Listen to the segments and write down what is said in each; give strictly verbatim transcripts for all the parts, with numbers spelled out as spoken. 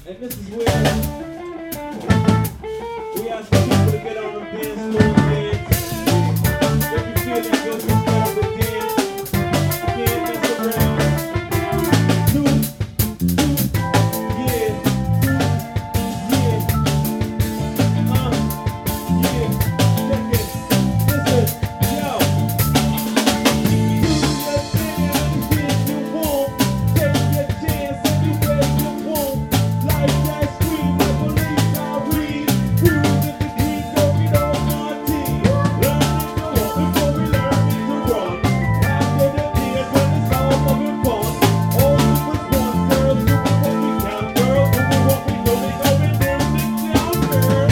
And this is where we ask the people to get on the dance floor and dance. If you feel that good, just get up and dance. Can't mess around. Two, two, yeah, yeah, uh, yeah, check it. Listen, yo. Do your thing anything you want. Take your chance anywhere you want. Life that sweet, like police I read. Cruise in the green, don't get on my team. Learning to walk before we learn to run. After the years when it's all having fun. All super fun, girls, doing what we can, girl. Doing what we know, they go and burn things down, girl.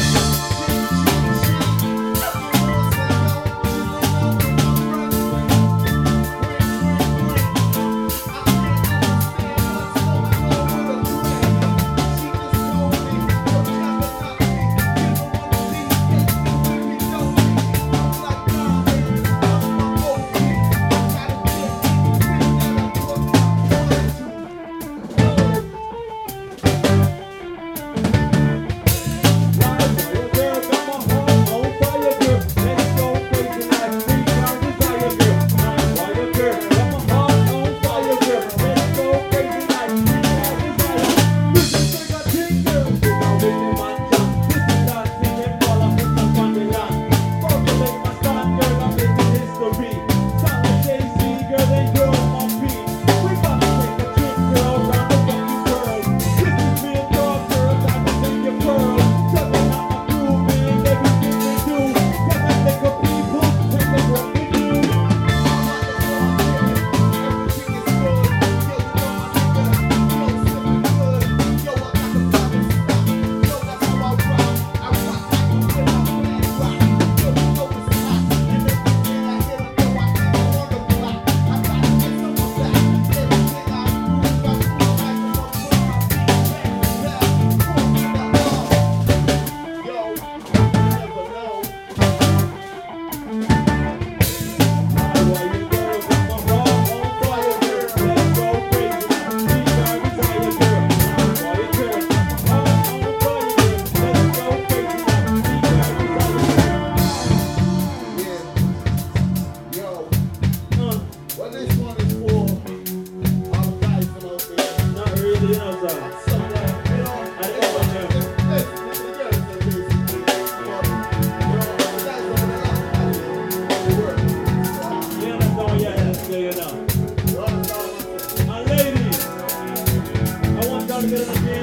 Now, ladies, I want y'all to get on the dance